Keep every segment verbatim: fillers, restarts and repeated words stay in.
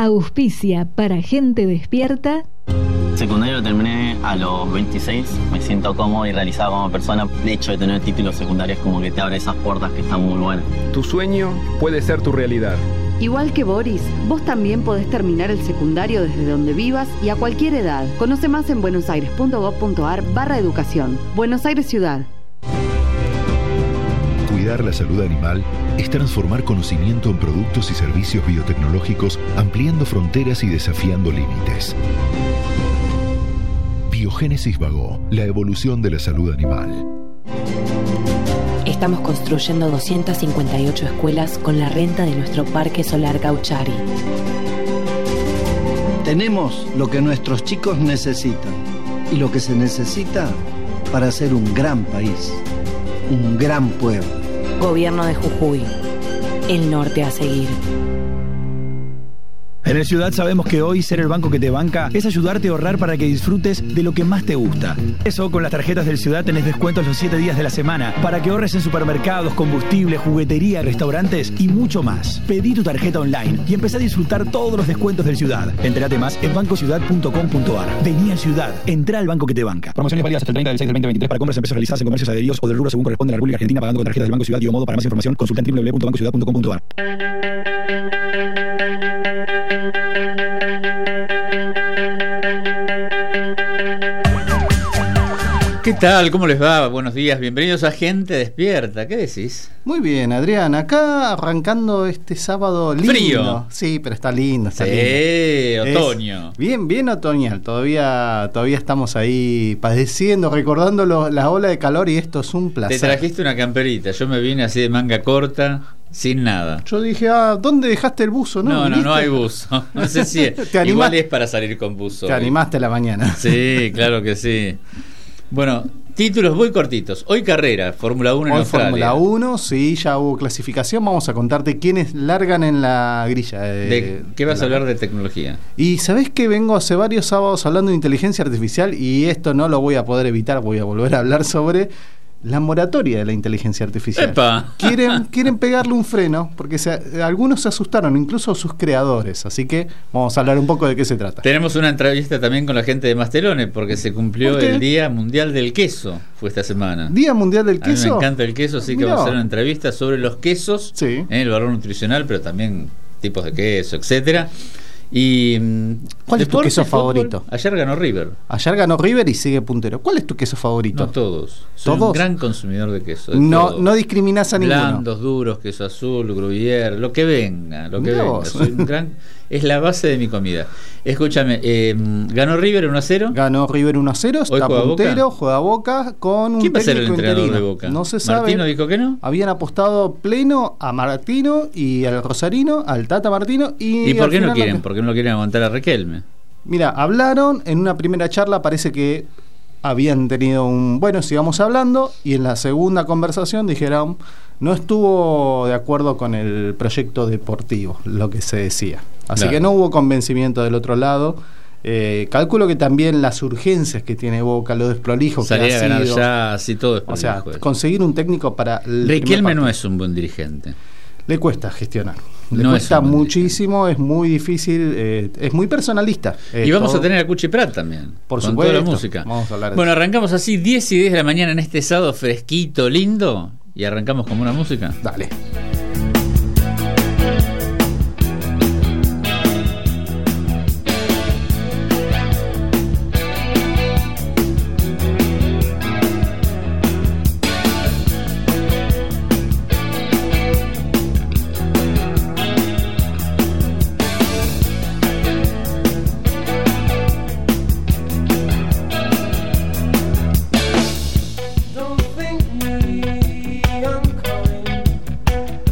Auspicia para gente despierta. Secundario lo terminé a los veintiséis, me siento cómodo y realizado como persona. El hecho de tener títulos secundarios como que te abre esas puertas que están muy buenas. Tu sueño puede ser tu realidad. Igual que Boris, vos también podés terminar el secundario desde donde vivas y a cualquier edad. Conoce más en buenosaires.gov.ar barra educación. Buenos Aires Ciudad. Cuidar la salud animal es transformar conocimiento en productos y servicios biotecnológicos, ampliando fronteras y desafiando límites. Biogénesis Bagó, la evolución de la salud animal. Estamos construyendo doscientas cincuenta y ocho escuelas con la renta de nuestro Parque Solar Gauchari. Tenemos lo que nuestros chicos necesitan y lo que se necesita para ser un gran país, un gran pueblo. Gobierno de Jujuy. El norte a seguir. En el Ciudad sabemos que hoy ser el banco que te banca es ayudarte a ahorrar para que disfrutes de lo que más te gusta. Eso, con las tarjetas del Ciudad tenés descuentos los siete días de la semana para que ahorres en supermercados, combustible, juguetería, restaurantes y mucho más. Pedí tu tarjeta online y empecé a disfrutar todos los descuentos del Ciudad. Entérate más en banco ciudad punto com punto ar. Vení al Ciudad, entrá al banco que te banca. Promociones válidas hasta el treinta del seis del veinte veintitrés para compras en pesos realizadas en comercios adheridos o del rubro según corresponde a la República Argentina pagando con tarjetas del Banco Ciudad y o modo. Para más información consulta en doble u doble u doble u punto banco ciudad punto com punto ar. ¿Qué tal? ¿Cómo les va? Buenos días, bienvenidos a Gente Despierta. ¿Qué decís? Muy bien, Adrián, acá arrancando este sábado lindo. Frío. Sí, pero está lindo, está sí, lindo. Otoño. Es bien, bien otoñal. Todavía, todavía estamos ahí padeciendo, recordando lo, la ola de calor y esto es un placer. Te trajiste una camperita, yo me vine así de manga corta, sin nada. Yo dije, ah, ¿dónde dejaste el buzo? No, no, no, no hay buzo. No sé si ¿Te igual es para salir con buzo. Te animaste a la mañana. Sí, claro que sí. Bueno, títulos muy cortitos. Hoy carrera, Fórmula uno en Hoy Australia. Fórmula uno, sí, ya hubo clasificación. Vamos a contarte quiénes largan en la grilla. De, ¿De qué vas de a la... hablar de tecnología? Y sabés que vengo hace varios sábados hablando de inteligencia artificial y esto no lo voy a poder evitar, voy a volver a hablar sobre la moratoria de la inteligencia artificial. ¡Epa! Quieren, quieren pegarle un freno, porque se, algunos se asustaron, incluso sus creadores. Así que vamos a hablar un poco de qué se trata. Tenemos una entrevista también con la gente de Mastelone, porque se cumplió el Día Mundial del Queso, fue esta semana. ¿Día Mundial del Queso? A mí me encanta el queso, así que Mirá. vamos a hacer una entrevista sobre los quesos, sí. eh, el valor nutricional, pero también tipos de queso, etcétera. Y ¿cuál es tu queso fútbol? Favorito? Ayer ganó River. Ayer ganó River y sigue puntero. ¿Cuál es tu queso favorito? No todos. Soy ¿Todos? un gran consumidor de queso. De no, todo. no discriminás a ninguno. Blandos, duros, queso azul, gruyère, lo que venga, lo que Mirá venga. vos. Soy un gran, es la base de mi comida. Escúchame, eh, ganó River uno a cero. Ganó River uno a cero, está juega puntero, Boca. juega Boca con un ¿Quién va a ser el técnico entrenador interino. de Boca? No se sabe. Martino dijo que no. Habían apostado pleno a Martino y al Rosarino, al Tata Martino. ¿Y, ¿Y por al qué no final quieren? que... ¿Por qué no lo quieren aguantar a Riquelme? Mira, hablaron en una primera charla, parece que habían tenido un, bueno, sigamos hablando, y en la segunda conversación dijeron, no estuvo de acuerdo con el proyecto deportivo, lo que se decía. Así Claro. que no hubo convencimiento del otro lado. Eh, calculo que también las urgencias que tiene Boca, lo desprolijo que Salir ha a ganar sido, ya, así todo es o sea, desprolijo. conseguir un técnico para el primer Riquelme no partido. es un buen dirigente. Le cuesta gestionar. Le No cuesta es un buen muchísimo, es muy difícil, eh, es muy personalista. Eh, Y vamos todo. a tener a Cuchi Prat también. Por con supuesto. toda la música. Vamos a hablar de Bueno, eso. arrancamos así diez y diez de la mañana en este sábado fresquito, lindo. Y arrancamos con una música. Dale. Don't think me, I'm coming.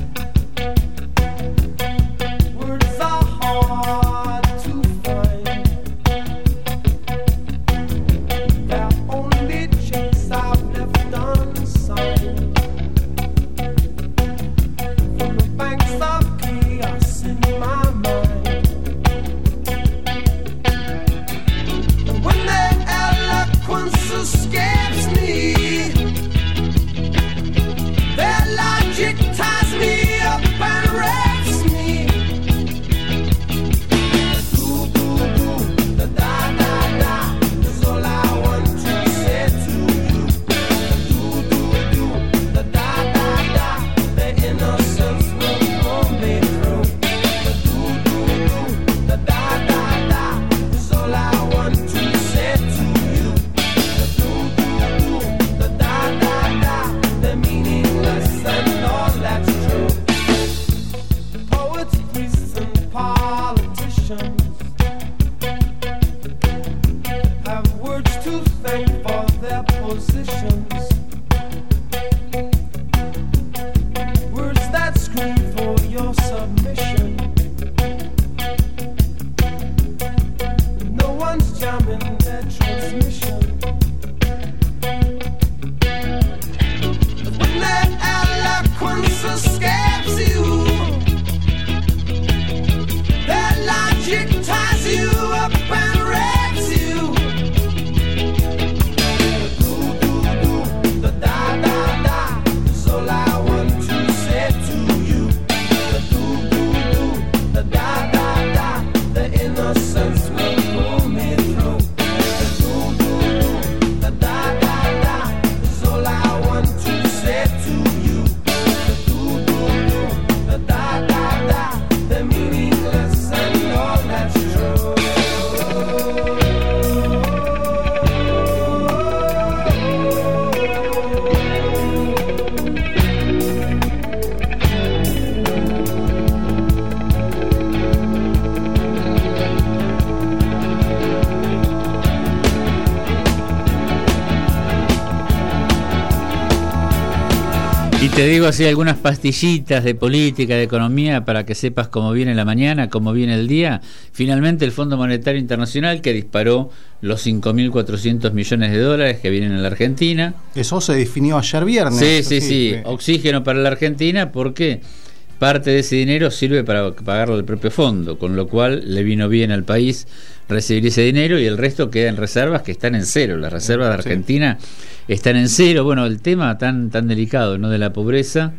Y te digo así algunas pastillitas de política, de economía, para que sepas cómo viene la mañana, cómo viene el día. Finalmente el Fondo Monetario Internacional, que disparó los cinco mil cuatrocientos millones de dólares que vienen a la Argentina. Eso se definió ayer viernes. Sí, sí, sí, sí. sí. Oxígeno para la Argentina, porque parte de ese dinero sirve para pagarlo al propio fondo, con lo cual le vino bien al país recibir ese dinero y el resto queda en reservas que están en cero. Las reservas de Argentina sí. están en cero. Bueno, el tema tan tan delicado, ¿no?, de la pobreza,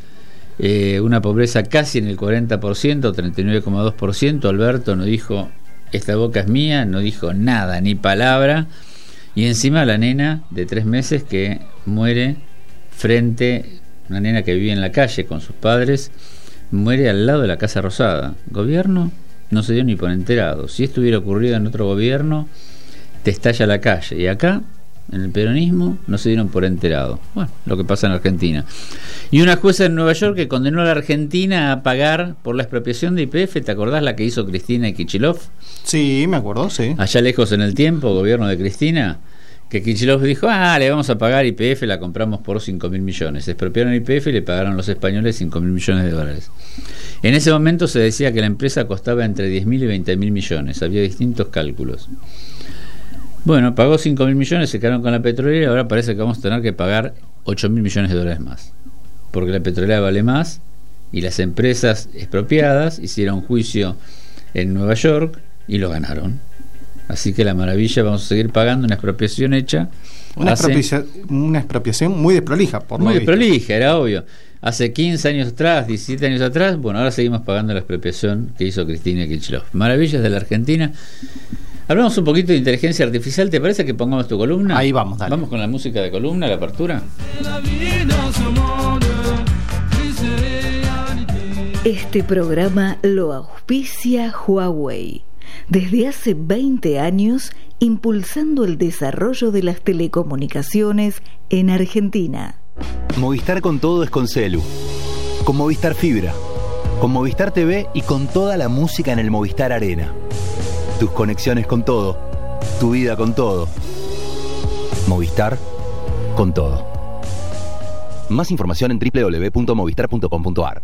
eh, una pobreza casi en el cuarenta por ciento, treinta y nueve coma dos por ciento. Alberto no dijo esta boca es mía, no dijo nada, ni palabra, y encima la nena de tres meses que muere frente, una nena que vivía en la calle con sus padres, muere al lado de la Casa Rosada. Gobierno no se dio ni por enterado. Si esto hubiera ocurrido en otro gobierno, te estalla la calle. Y acá, en el peronismo, no se dieron por enterado. Bueno, lo que pasa en Argentina. Y una jueza en Nueva York que condenó a la Argentina a pagar por la expropiación de Y P F. ¿Te acordás la que hizo Cristina y Kicillof? Sí, me acuerdo, sí. Allá lejos en el tiempo, gobierno de Cristina, que Kicillof dijo, ah, le vamos a pagar Y P F, la compramos por cinco mil millones. Se expropiaron Y P F y le pagaron los españoles cinco mil millones de dólares. En ese momento se decía que la empresa costaba entre diez mil y veinte mil millones. Había distintos cálculos. Bueno, pagó cinco mil millones, se quedaron con la petrolera y ahora parece que vamos a tener que pagar ocho mil millones de dólares más. Porque la petrolera vale más y las empresas expropiadas hicieron juicio en Nueva York y lo ganaron. Así que la maravilla, vamos a seguir pagando una expropiación hecha. Una, hace, expropiación, una expropiación muy desprolija, por Muy lo desprolija, era obvio. Hace quince años atrás, diecisiete años atrás, bueno, ahora seguimos pagando la expropiación que hizo Cristina Kicillof. Maravillas de la Argentina. Hablamos un poquito de inteligencia artificial, ¿te parece que pongamos tu columna? Ahí vamos, dale. Vamos con la música de columna, la apertura. Este programa lo auspicia Huawei. Desde hace veinte años, impulsando el desarrollo de las telecomunicaciones en Argentina. Movistar con todo es con Celu. Con Movistar Fibra. Con Movistar T V y con toda la música en el Movistar Arena. Tus conexiones con todo. Tu vida con todo. Movistar con todo. Más información en doble u doble u doble u punto movistar punto com punto a r.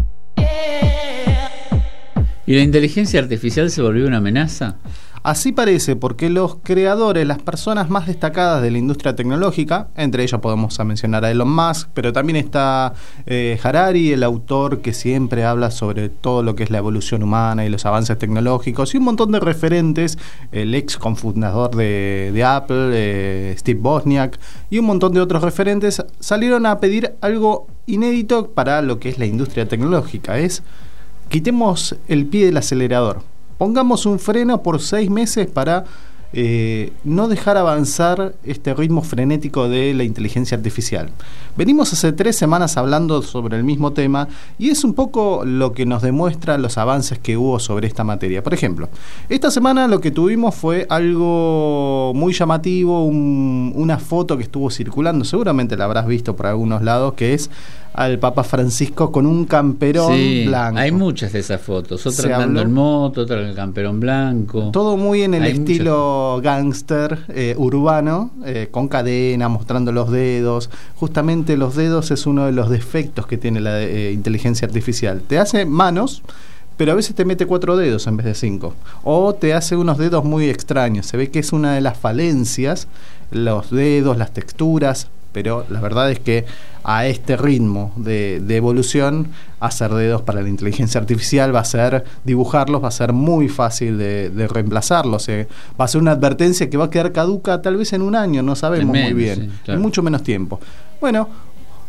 ¿Y la inteligencia artificial se volvió una amenaza? Así parece, porque los creadores, las personas más destacadas de la industria tecnológica, entre ellos podemos mencionar a Elon Musk, pero también está eh, Harari, el autor que siempre habla sobre todo lo que es la evolución humana y los avances tecnológicos, y un montón de referentes, el ex cofundador de, de Apple, eh, Steve Wozniak, y un montón de otros referentes, salieron a pedir algo inédito para lo que es la industria tecnológica, es quitemos el pie del acelerador. Pongamos un freno por seis meses para eh, no dejar avanzar este ritmo frenético de la inteligencia artificial. Venimos hace tres semanas hablando sobre el mismo tema y es un poco lo que nos demuestra los avances que hubo sobre esta materia. Por ejemplo, esta semana lo que tuvimos fue algo muy llamativo, un, una foto que estuvo circulando, seguramente la habrás visto por algunos lados, que es al Papa Francisco con un camperón sí, blanco. Hay muchas de esas fotos, otras andando en moto, otras en el camperón blanco. Todo muy en el hay estilo muchas... gángster eh, urbano, eh, con cadena, mostrando los dedos. Justamente los dedos es uno de los defectos que tiene la eh, inteligencia artificial. Te hace manos, pero a veces te mete cuatro dedos en vez de cinco. O te hace unos dedos muy extraños. Se ve que es una de las falencias, los dedos, las texturas. Pero la verdad es que a este ritmo de, de evolución, hacer dedos para la inteligencia artificial va a ser, dibujarlos va a ser muy fácil de, de reemplazarlos. Eh. Va a ser una advertencia que va a quedar caduca tal vez en un año, no sabemos menos, muy bien, sí, claro. En mucho menos tiempo. Bueno,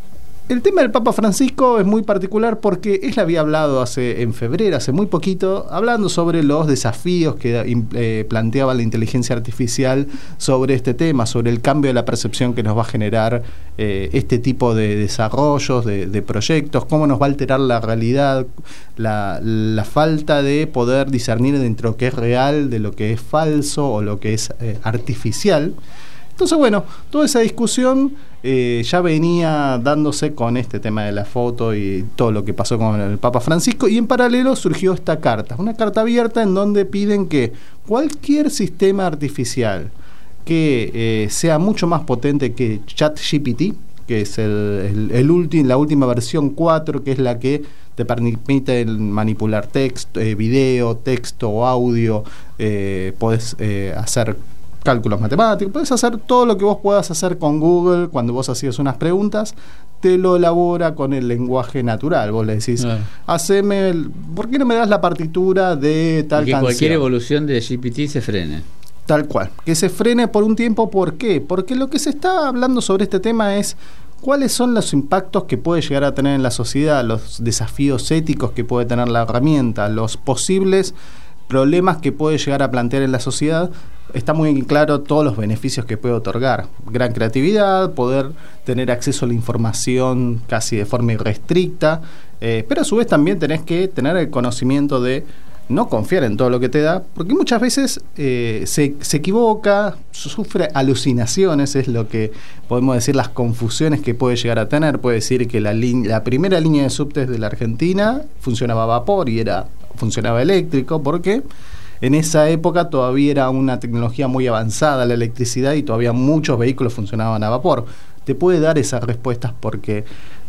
El tema del Papa Francisco es muy particular porque él había hablado hace en febrero, hace muy poquito, hablando sobre los desafíos que eh, planteaba la inteligencia artificial sobre este tema, sobre el cambio de la percepción que nos va a generar eh, este tipo de desarrollos, de, de proyectos, cómo nos va a alterar la realidad, la, la falta de poder discernir entre lo que es real de lo que es falso o lo que es eh, artificial. Entonces, bueno, toda esa discusión eh, ya venía dándose con este tema de la foto y todo lo que pasó con el Papa Francisco, y en paralelo surgió esta carta, una carta abierta en donde piden que cualquier sistema artificial que eh, sea mucho más potente que ChatGPT, que es el, el, el ulti, la última versión cuatro, que es la que te permite manipular texto, eh, video, texto, audio, eh, podés eh, hacer cálculos matemáticos, puedes hacer todo lo que vos puedas hacer con Google cuando vos hacías unas preguntas, te lo elabora con el lenguaje natural. Vos le decís, claro, haceme el, ¿por qué no me das la partitura de tal y que canción? Cualquier evolución de G P T se frene. Tal cual, que se frene por un tiempo. ¿Por qué? Porque lo que se está hablando sobre este tema es cuáles son los impactos que puede llegar a tener en la sociedad, los desafíos éticos que puede tener la herramienta, los posibles problemas que puede llegar a plantear en la sociedad. Está muy claro todos los beneficios que puede otorgar: gran creatividad, poder tener acceso a la información casi de forma irrestricta, eh, pero a su vez también tenés que tener el conocimiento de no confiar en todo lo que te da, porque muchas veces eh, se, se equivoca, sufre alucinaciones, es lo que podemos decir, las confusiones que puede llegar a tener. Puede decir que la, la primera línea de subtes de la Argentina funcionaba a vapor y era funcionaba eléctrico, porque en esa época todavía era una tecnología muy avanzada la electricidad y todavía muchos vehículos funcionaban a vapor. Te puede dar esas respuestas porque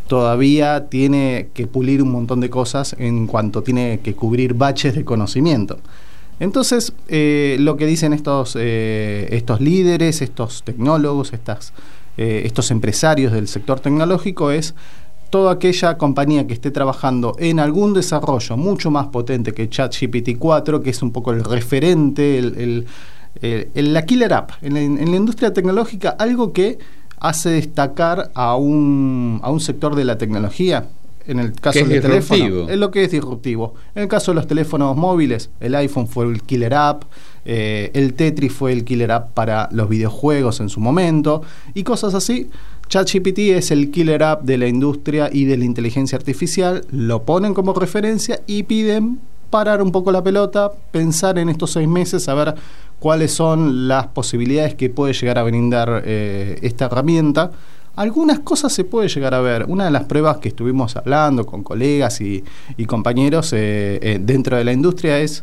todavía tiene que pulir un montón de cosas en cuanto tiene que cubrir baches de conocimiento. Entonces, eh, lo que dicen estos, eh, estos líderes, estos tecnólogos, estas, eh, estos empresarios del sector tecnológico es: toda aquella compañía que esté trabajando en algún desarrollo mucho más potente que ChatGPT cuatro, que es un poco el referente, el, el, el, el, la killer app en, en la industria tecnológica, algo que hace destacar a un, a un sector de la tecnología. En el caso del teléfono, es lo que es disruptivo. En el caso de los teléfonos móviles, el iPhone fue el killer app, eh, el Tetris fue el killer app para los videojuegos en su momento, y cosas así. ChatGPT es el killer app de la industria y de la inteligencia artificial, lo ponen como referencia y piden parar un poco la pelota, pensar en estos seis meses, a ver cuáles son las posibilidades que puede llegar a brindar eh, esta herramienta. Algunas cosas se puede llegar a ver. Una de las pruebas que estuvimos hablando con colegas y, y compañeros eh, eh, dentro de la industria es: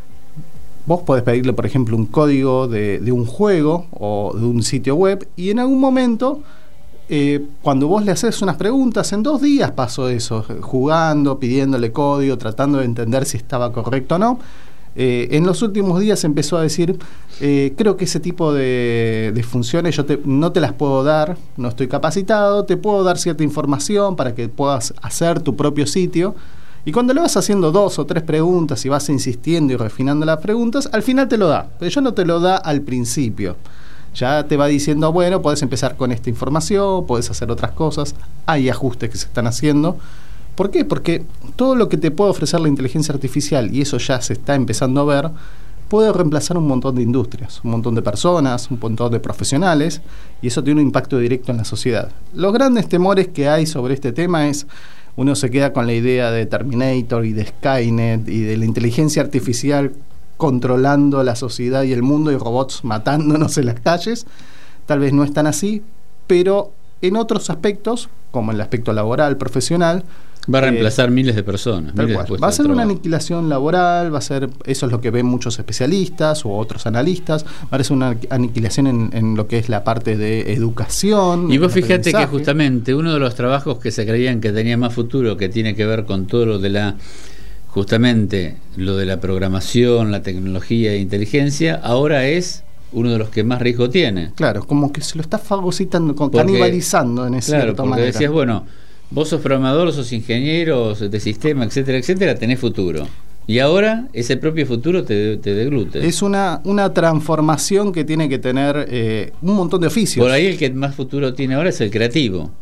vos podés pedirle, por ejemplo, un código de, de un juego o de un sitio web, y en algún momento, eh, cuando vos le haces unas preguntas, en dos días pasó eso, jugando, pidiéndole código, tratando de entender si estaba correcto o no. Eh, en los últimos días empezó a decir, eh, creo que ese tipo de, de funciones yo te, no te las puedo dar, no estoy capacitado, te puedo dar cierta información para que puedas hacer tu propio sitio. Y cuando le vas haciendo dos o tres preguntas y vas insistiendo y refinando las preguntas, al final te lo da, pero ya no te lo da al principio. Ya te va diciendo, bueno, podés empezar con esta información, podés hacer otras cosas, hay ajustes que se están haciendo. ¿Por qué? Porque todo lo que te puede ofrecer la inteligencia artificial, y eso ya se está empezando a ver, puede reemplazar un montón de industrias, un montón de personas, un montón de profesionales, y eso tiene un impacto directo en la sociedad. Los grandes temores que hay sobre este tema es, uno se queda con la idea de Terminator y de Skynet y de la inteligencia artificial controlando la sociedad y el mundo y robots matándonos en las calles. Tal vez no es tan así, pero en otros aspectos, como en el aspecto laboral, profesional, va a reemplazar eh, miles de personas. Tal miles cual. Va a ser una aniquilación laboral, va a ser, eso es lo que ven muchos especialistas u otros analistas, va a ser una aniquilación en, en lo que es la parte de educación. Y vos fíjate que justamente uno de los trabajos que se creían que tenía más futuro, que tiene que ver con todo lo de la, justamente lo de la programación, la tecnología e inteligencia, ahora es uno de los que más riesgo tiene. Claro, como que se lo está fagocitando, canibalizando en ese Claro, porque manera. Decías, bueno, vos sos programador, sos ingeniero de sistema, etcétera, etcétera, tenés futuro. Y ahora ese propio futuro te, te deglute. Es una, una transformación que tiene que tener eh, un montón de oficios. Por ahí el que más futuro tiene ahora es el creativo.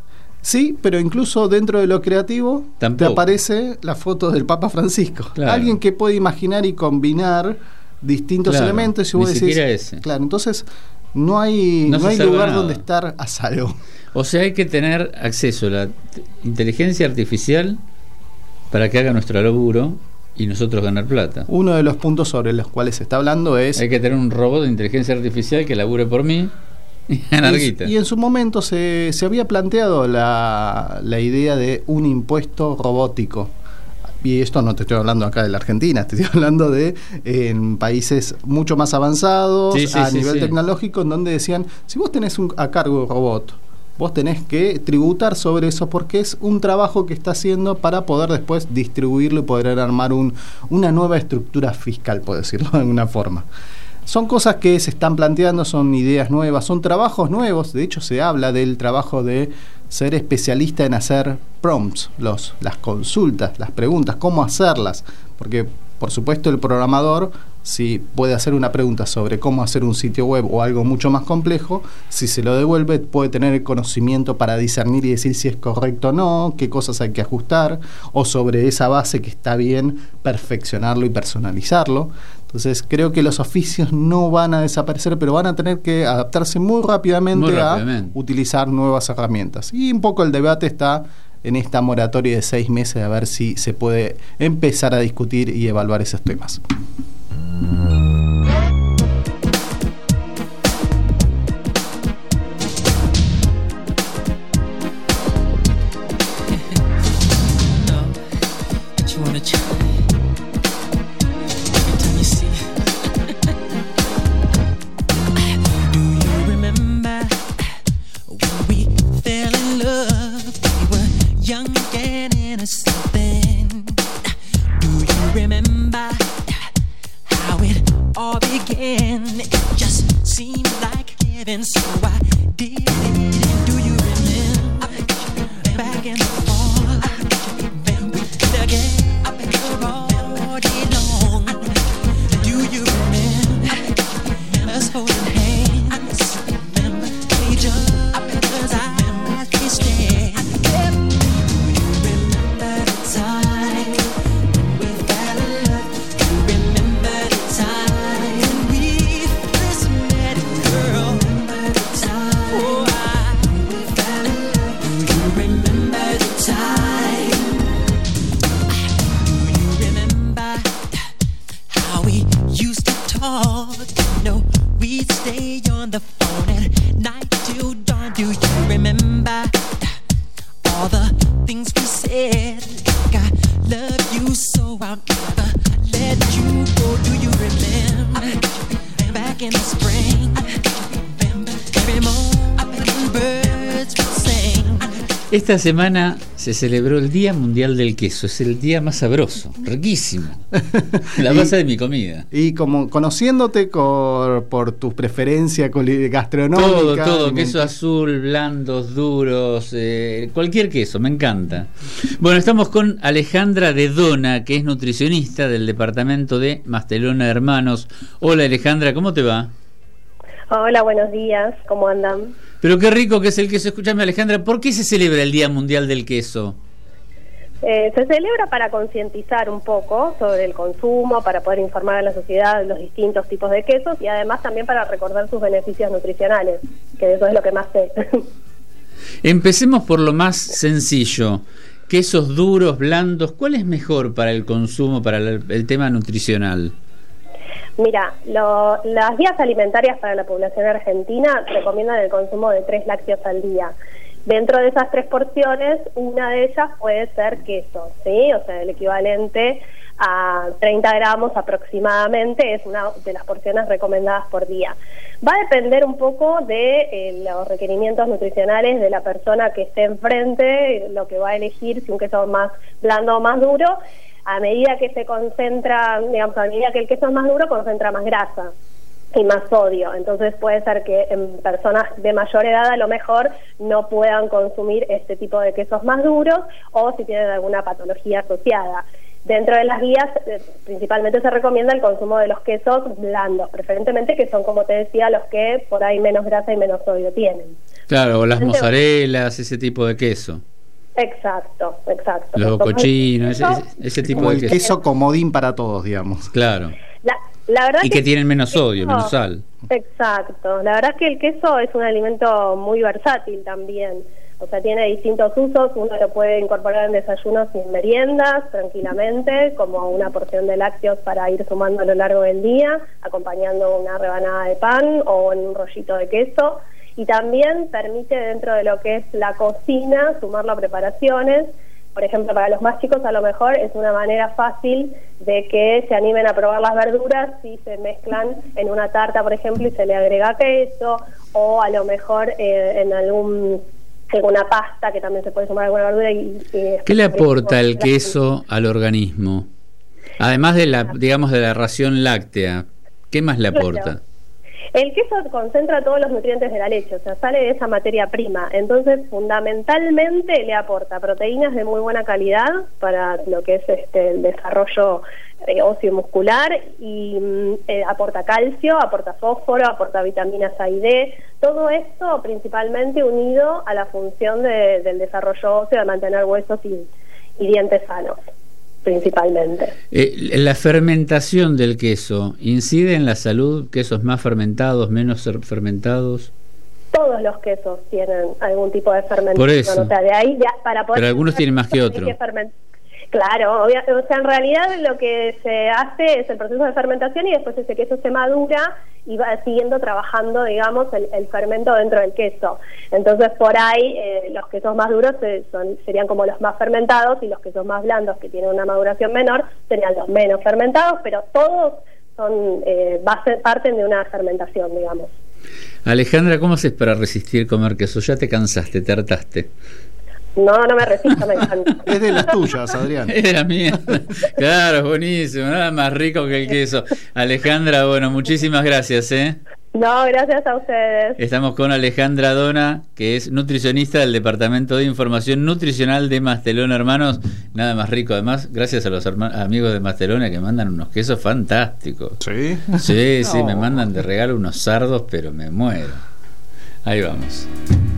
Sí, pero incluso dentro de lo creativo Tampoco. te aparece la foto del Papa Francisco. Claro. Alguien que puede imaginar y combinar distintos Claro, elementos y ni vos decís, siquiera ese. claro, entonces no hay No no, se hay salva lugar nada. donde estar a salvo. O sea, hay que tener acceso a la t- inteligencia artificial para que haga nuestro laburo y nosotros ganar plata. Uno de los puntos sobre los cuales se está hablando es Hay que tener un robot de inteligencia artificial que labure por mí y ganar y, guita. y en su momento se, se había planteado la, la idea de un impuesto robótico. Y esto no te estoy hablando acá de la Argentina, te estoy hablando de eh, en países mucho más avanzados Sí, sí, a sí, nivel sí. tecnológico, en donde decían, si vos tenés un, a cargo un robot, vos tenés que tributar sobre eso porque es un trabajo que está haciendo para poder después distribuirlo y poder armar un, una nueva estructura fiscal, por decirlo de alguna forma. Son cosas que se están planteando, son ideas nuevas, son trabajos nuevos. De hecho, se habla del trabajo de ser especialista en hacer prompts, los, las consultas, las preguntas, cómo hacerlas. Porque, por supuesto, el programador, si puede hacer una pregunta sobre cómo hacer un sitio web o algo mucho más complejo, si se lo devuelve, puede tener el conocimiento para discernir y decir si es correcto o no, qué cosas hay que ajustar, o sobre esa base que está bien, perfeccionarlo y personalizarlo. Entonces creo que los oficios no van a desaparecer, pero van a tener que adaptarse muy rápidamente, Muy a rápidamente. utilizar nuevas herramientas. Y un poco el debate está en esta moratoria de seis meses a ver si se puede empezar a discutir y evaluar esos temas. So I did it, and do you remember back in the fall? Remember the game all day long. Do you remember us holding hands? Remember each other's eyes we stared. Do you remember the time we fell in love? Do you remember the time when we first met, girl? No, we'd stay on the phone at night till dawn. Do you remember all the things we said? Like I love you so I'll never let you go. Do you remember back in the spring? Every morning birds would sing. Esta semana se celebró el Día Mundial del Queso. Es el día más sabroso, riquísimo. La base y, de mi comida. Y como conociéndote por, por tus preferencias gastronómicas. Todo, todo. alimenti- Queso azul, blandos, duros, eh, cualquier queso, me encanta. Bueno, estamos con Alejandra de Dona, que es nutricionista del departamento de Mastelona Hermanos. Hola Alejandra, ¿cómo te va? Hola, buenos días, ¿cómo andan? Pero qué rico que es el queso. Escúchame Alejandra, ¿por qué se celebra el Día Mundial del Queso? Eh, se celebra para concientizar un poco sobre el consumo, para poder informar a la sociedad de los distintos tipos de quesos y además también para recordar sus beneficios nutricionales, que eso es lo que más sé. Empecemos por lo más sencillo. Quesos duros, blandos, ¿cuál es mejor para el consumo, para el, el tema nutricional? Mira, lo, las guías alimentarias para la población argentina recomiendan el consumo de tres lácteos al día. Dentro de esas tres porciones, una de ellas puede ser queso, ¿sí? O sea, el equivalente a treinta gramos aproximadamente es una de las porciones recomendadas por día. Va a depender un poco de eh, los requerimientos nutricionales de la persona que esté enfrente, lo que va a elegir, si un queso más blando o más duro. A medida que se concentra, digamos, a medida que el queso es más duro, concentra más grasa y más sodio. Entonces puede ser que en personas de mayor edad a lo mejor no puedan consumir este tipo de quesos más duros o si tienen alguna patología asociada. Dentro de las guías eh, principalmente se recomienda el consumo de los quesos blandos, preferentemente que son, como te decía, los que por ahí menos grasa y menos sodio tienen. Claro, o las Gente- mozzarelas, ese tipo de queso. Exacto, exacto. Los cochinos, ese, Eso, ese- ese tipo Como de el queso. queso comodín para todos, digamos. Claro. La, la verdad Y que tienen menos el sodio, queso- menos sal. Exacto. La verdad es que el queso es un alimento muy versátil también. O sea, tiene distintos usos. Uno lo puede incorporar en desayunos y en meriendas tranquilamente, como una porción de lácteos para ir sumando a lo largo del día, acompañando una rebanada de pan o en un rollito de queso. Y también permite, dentro de lo que es la cocina, sumarlo a preparaciones. Por ejemplo, para los más chicos a lo mejor es una manera fácil de que se animen a probar las verduras si se mezclan en una tarta, por ejemplo, y se le agrega queso, o a lo mejor eh, en algún alguna pasta que también se puede sumar alguna verdura. Y, y ¿Qué le aporta el queso al organismo? Además de la, digamos, de la ración láctea, ¿qué más le aporta? Claro. El queso concentra todos los nutrientes de la leche, o sea, sale de esa materia prima. Entonces, fundamentalmente le aporta proteínas de muy buena calidad para lo que es este el desarrollo eh, óseo y muscular, y mm, eh, aporta calcio, aporta fósforo, aporta vitaminas A y D. Todo esto principalmente unido a la función de, del desarrollo óseo, de mantener huesos y, y dientes sanos, principalmente. Eh, la fermentación del queso, ¿incide en la salud? ¿Quesos más fermentados, menos ser- fermentados? Todos los quesos tienen algún tipo de fermentación. Por eso. O sea, de ahí ya, para poder Pero algunos tienen más que hay otros. ferment- Claro, obvia- o sea, en realidad lo que se hace es el proceso de fermentación y después ese queso se madura y va siguiendo trabajando, digamos, el, el fermento dentro del queso. Entonces, por ahí, eh, los quesos más duros eh, son, serían como los más fermentados, y los quesos más blandos, que tienen una maduración menor, serían los menos fermentados, pero todos son eh, base, parten de una fermentación, digamos. Alejandra, ¿cómo haces para resistir comer queso? Ya te cansaste, te hartaste. No, no me resisto, me encanta. Es de las tuyas, Adrián. Es de la mía. Claro, es buenísimo, nada más rico que el queso. Alejandra, bueno, muchísimas gracias, ¿eh? No, gracias a ustedes. Estamos con Alejandra Dona, que es nutricionista del Departamento de Información Nutricional de Mastelona Hermanos. Nada más rico, además, gracias a los herma- amigos de Mastelona que mandan unos quesos fantásticos. ¿Sí? Sí, sí, No. me mandan de regalo unos sardos, pero me muero. Ahí vamos.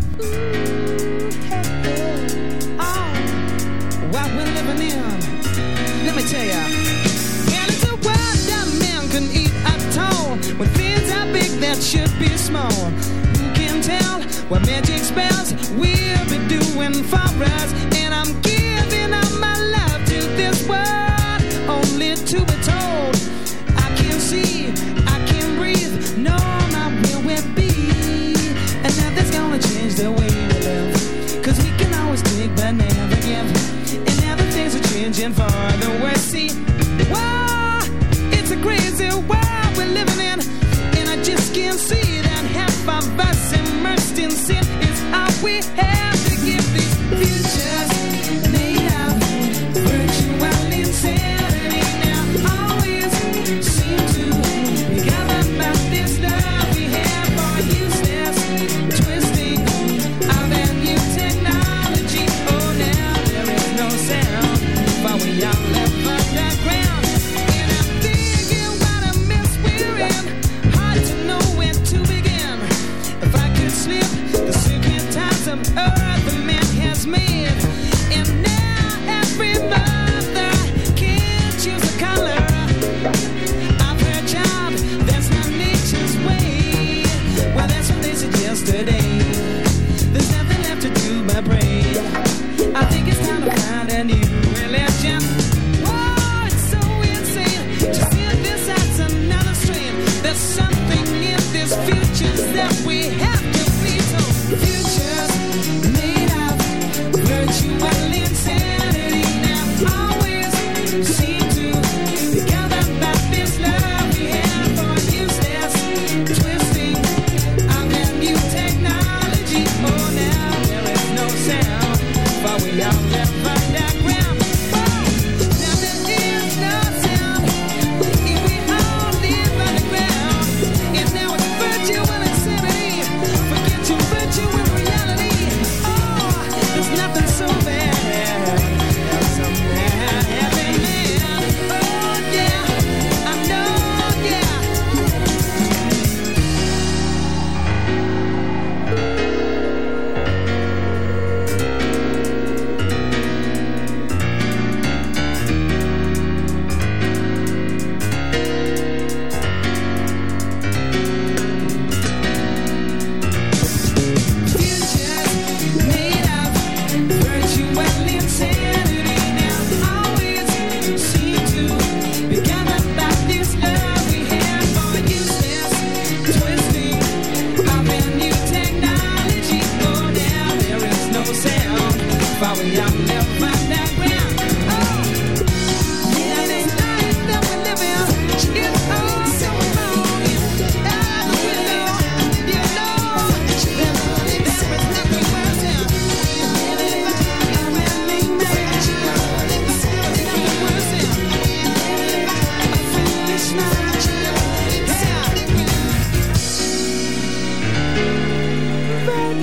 What we're living in, let me tell ya. And it's a world that man can eat at all. When things are big that should be small. Who can tell what magic spells we'll be doing for us? And I'm giving up my love to this world, only to be told I can see, I can breathe, no, not where we'll be. And nothing's gonna change the way we live, 'cause we can always take but never give. And now the things are changing for the worse. See, wow, it's a crazy world we're living in, and I just can't see that half of us immersed in sin is all we have to give these futures made of virtual insanity. Now always seem to be gathered about this love we have for useless twisting of that new technology. Oh, now there is no sound, but we all left on the ground. And I'm thinking what I miss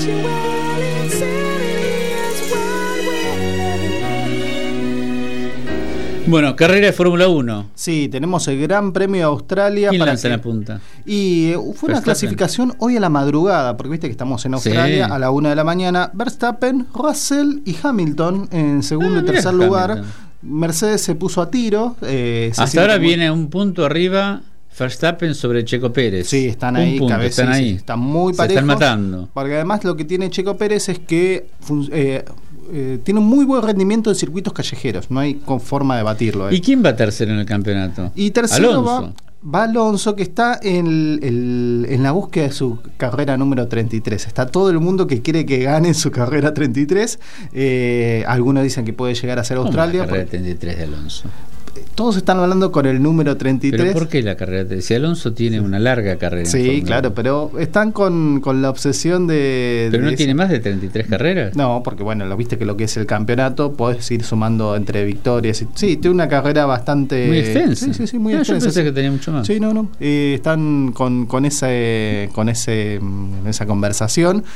Bueno, carrera de Fórmula uno. Sí, tenemos el Gran Premio de Australia. ¿Quién para lanza que... la punta? Y eh, fue una clasificación hoy a la madrugada, porque viste que estamos en Australia, sí, a la una de la mañana. Verstappen, Russell y Hamilton en segundo ah, y tercer lugar. Hamilton. Mercedes se puso a tiro. Eh, Hasta ahora como... viene un punto arriba Verstappen sobre Checo Pérez. Sí, están ahí, punto, cabeza, están ahí. Sí, están muy parejos. Se están matando. Porque además lo que tiene Checo Pérez es que eh, eh, tiene un muy buen rendimiento en circuitos callejeros. No hay forma de batirlo. Eh. ¿Y quién va tercero en el campeonato? Y tercero Alonso. Va, va Alonso, que está en, el, el, en la búsqueda de su carrera número treinta y tres. Está todo el mundo que quiere que gane su carrera treinta y tres. Eh, algunos dicen que puede llegar a ser Australia. ¿Cómo la carrera treinta y tres de Alonso? Todos están hablando con el número treinta y tres. ¿Pero por qué la carrera? Si Alonso tiene una larga carrera. Sí, claro, pero están con, con la obsesión de... ¿Pero de no tiene ese... más de treinta y tres carreras? No, porque bueno, lo viste que lo que es el campeonato, podés ir sumando entre victorias. Y, sí, tiene una carrera bastante... Muy extensa. Sí, sí, sí, muy no, extensa. Yo pensé que tenía mucho más. Sí, no, no. Eh, están con, con, ese, con ese, esa conversación.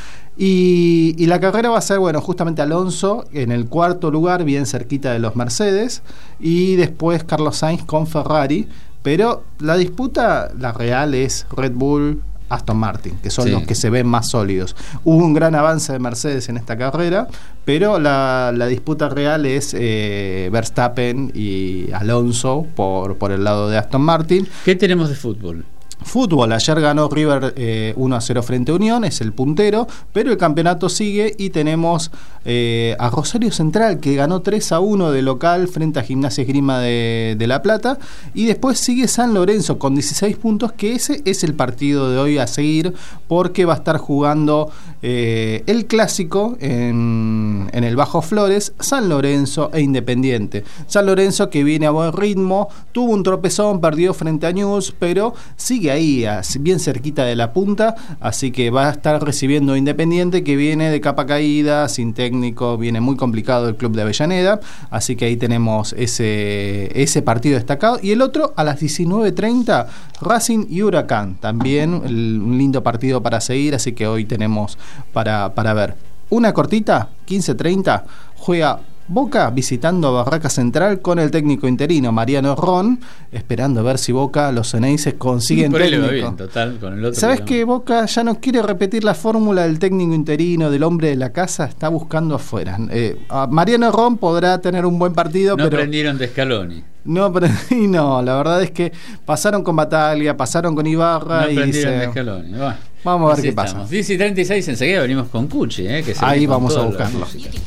Y, y la carrera va a ser, bueno, justamente Alonso en el cuarto lugar, bien cerquita de los Mercedes, y después Carlos Sainz con Ferrari, pero la disputa, la real, es Red Bull, Aston Martin, que son sí. los que se ven más sólidos. Hubo un gran avance de Mercedes en esta carrera, pero la, la disputa real es eh, Verstappen y Alonso por, por el lado de Aston Martin. ¿Qué tenemos de fútbol? Fútbol, ayer ganó River eh, uno a cero frente a Unión, es el puntero, pero el campeonato sigue y tenemos eh, a Rosario Central, que ganó tres a uno de local frente a Gimnasia Esgrima de, de La Plata, y después sigue San Lorenzo con dieciséis puntos, que ese es el partido de hoy a seguir, porque va a estar jugando eh, el clásico en, en el Bajo Flores, San Lorenzo e Independiente. San Lorenzo, que viene a buen ritmo, tuvo un tropezón, perdió frente a News, pero sigue ahí, bien cerquita de la punta, así que va a estar recibiendo Independiente, que viene de capa caída, sin técnico, viene muy complicado el club de Avellaneda, así que ahí tenemos ese, ese partido destacado. Y el otro a las diecinueve treinta, Racing y Huracán, también el, un lindo partido para seguir, así que hoy tenemos para, para ver. Una cortita, quince treinta, juega Boca visitando a Barraca Central con el técnico interino Mariano Ron, esperando a ver si Boca, los ceneices, consiguen por técnico. Bien, total, con el otro ¿Sabes que Boca ya no quiere repetir la fórmula del técnico interino, del hombre de la casa? Está buscando afuera. Eh, Mariano Ron podrá tener un buen partido, no pero... No aprendieron de Scaloni. No, pero y no, la verdad es que pasaron con Bataglia, pasaron con Ibarra no y aprendieron se... de Scaloni. Bueno, vamos a ver qué estamos. pasa. diez y treinta y seis, enseguida venimos con Cuchi, eh, que se ahí vamos a buscarlo.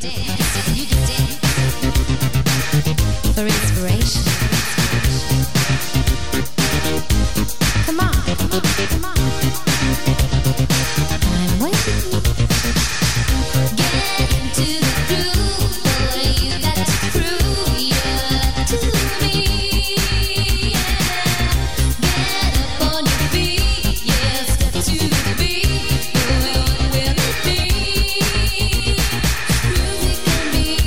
For inspiration. Come on, come on, come on. I'm waiting. Get into the groove, boy. You got to prove you're to me. Yeah. Get up on your feet, yeah. Step to the beat, boy. Will it be? Music can be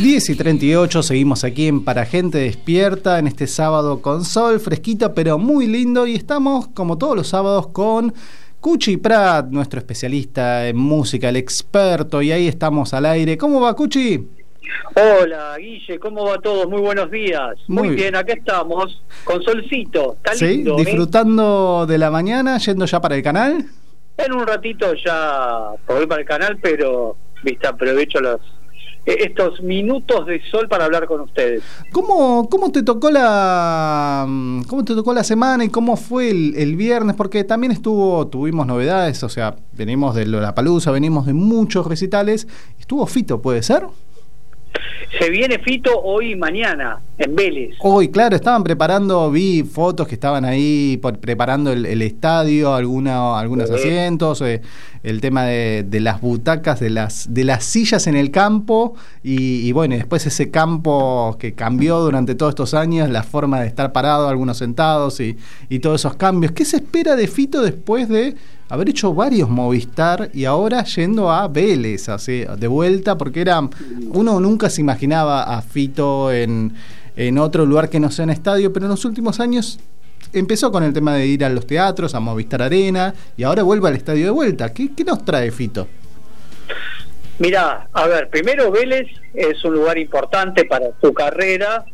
diez y treinta y ocho, seguimos aquí en Para Gente Despierta, en este sábado con sol, fresquito pero muy lindo, y estamos como todos los sábados con Cuchi Prat, nuestro especialista en música, el experto, y ahí estamos al aire. ¿Cómo va, Cuchi? Hola, Guille, ¿cómo va todo? Muy buenos días. Muy, Muy bien, bien. acá estamos, con solcito, está ¿Sí? lindo. ¿eh? Disfrutando de la mañana, yendo ya para el canal. En un ratito ya voy para el canal, pero viste, aprovecho los estos minutos de sol para hablar con ustedes. ¿Cómo, cómo te tocó la cómo te tocó la semana y cómo fue el, el viernes? Porque también estuvo, tuvimos novedades, o sea, venimos de Lollapalooza, venimos de muchos recitales. Estuvo Fito, ¿puede ser? Se viene Fito hoy y mañana en Vélez. Hoy, claro, estaban preparando, vi fotos que estaban ahí por, preparando el, el estadio, alguna, algunos Sí. asientos, eh, el tema de, de las butacas, de las de las sillas en el campo y, y bueno, y después ese campo que cambió durante todos estos años, la forma de estar parado, algunos sentados y, y todos esos cambios. ¿Qué se espera de Fito después de haber hecho varios Movistar y ahora yendo a Vélez, así, de vuelta? Porque era, uno nunca se imaginaba a Fito en, en otro lugar que no sea en estadio, pero en los últimos años empezó con el tema de ir a los teatros, a Movistar Arena, y ahora vuelve al estadio de vuelta. ¿Qué, qué nos trae Fito? Mirá, a ver, primero Vélez es un lugar importante para tu carrera,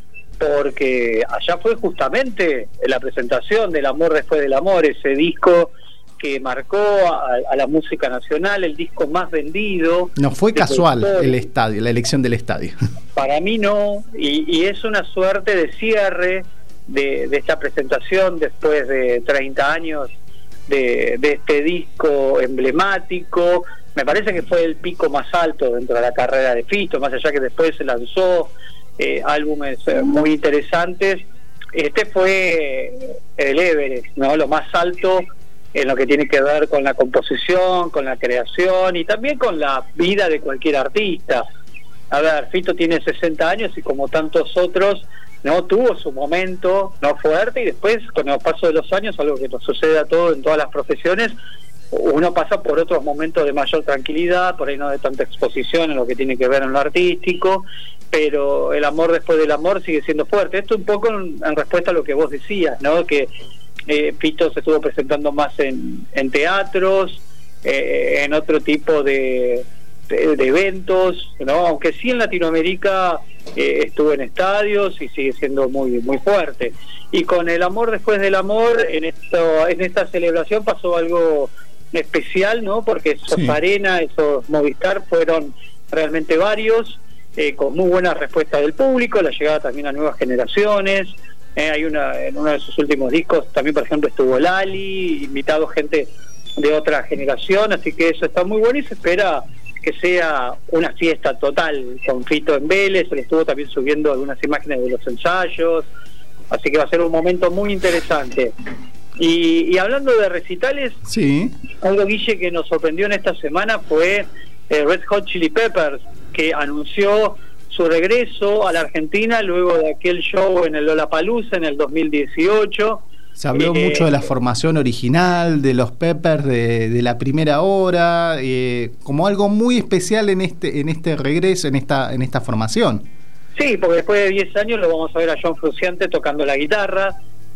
porque allá fue justamente la presentación del Amor Después del Amor, ese disco que marcó a, a la música nacional, el disco más vendido. No fue de casual la el estadio, la elección del estadio. Para mí no, y, y es una suerte de cierre de, de esta presentación después de treinta años de, de este disco emblemático. Me parece que fue el pico más alto dentro de la carrera de Fito, más allá que después se lanzó eh, álbumes eh, muy interesantes. Este fue el Everest, ¿no? Lo más alto en lo que tiene que ver con la composición, con la creación y también con la vida de cualquier artista. A ver, Fito tiene sesenta años y como tantos otros, no tuvo su momento no fuerte, y después con el paso de los años, algo que nos sucede a todos en todas las profesiones, uno pasa por otros momentos de mayor tranquilidad, por ahí no de tanta exposición en lo que tiene que ver en lo artístico, pero el amor después del amor sigue siendo fuerte. Esto un poco en, en respuesta a lo que vos decías, ¿no? Que Eh, Fito se estuvo presentando más en, en teatros, eh, en otro tipo de, de, de eventos, ¿no? Aunque sí en Latinoamérica eh, estuvo en estadios y sigue siendo muy muy fuerte. Y con el Amor Después del Amor, en esto en esta celebración pasó algo especial, ¿no? Porque esos Sí. Arena, esos Movistar fueron realmente varios, eh, con muy buena respuesta del público, la llegada también a nuevas generaciones. Eh, hay una en uno de sus últimos discos también, por ejemplo, estuvo Lali, invitado gente de otra generación, así que eso está muy bueno y se espera que sea una fiesta total con Fito en Vélez. Él estuvo también subiendo algunas imágenes de los ensayos, así que va a ser un momento muy interesante. Y, y hablando de recitales, sí, algo, Guille, que nos sorprendió en esta semana fue eh, Red Hot Chili Peppers, que anunció su regreso a la Argentina luego de aquel show en el Lollapalooza en el dos mil dieciocho. Se habló eh, mucho de la formación original, de los Peppers, de, de la primera hora, eh, como algo muy especial en este en este regreso, en esta en esta formación. Sí, porque después de diez años lo vamos a ver a John Frusciante tocando la guitarra,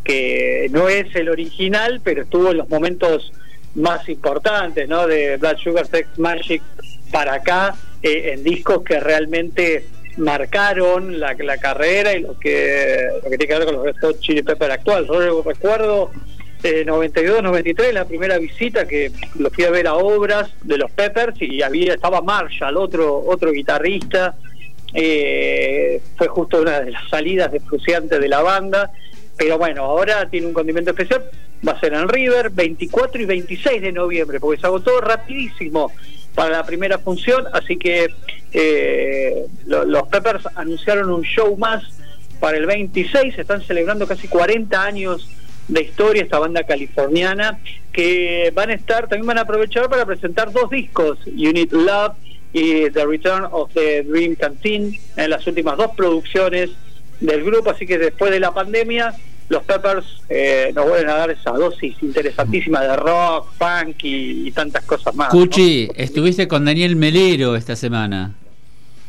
que no es el original, pero estuvo en los momentos más importantes, ¿no? De Blood Sugar Sex Magic para acá, eh, en discos que realmente marcaron la, la carrera y lo que lo que tiene que ver con los Red Hot Chili Pepper actual. Yo recuerdo eh, noventa y dos, noventa y tres, la primera visita que lo fui a ver a obras de los Peppers, y había estaba Marshall, otro otro guitarrista. Eh, fue justo una de las salidas de Frusciante de la banda, pero bueno, ahora tiene un condimento especial. Va a ser en River, veinticuatro y veintiséis de noviembre, porque se agotó rapidísimo para la primera función, así que eh, lo, los Peppers anunciaron un show más para el veintiséis. Están celebrando casi cuarenta años de historia esta banda californiana, que van a estar, también van a aprovechar para presentar dos discos, You Need Love y The Return of the Dream Canteen, en las últimas dos producciones del grupo. Así que después de la pandemia, los Peppers eh, nos vuelven a dar esa dosis interesantísima de rock, funk y, y tantas cosas más. Cuchi, ¿no? estuviste con Daniel Melero esta semana.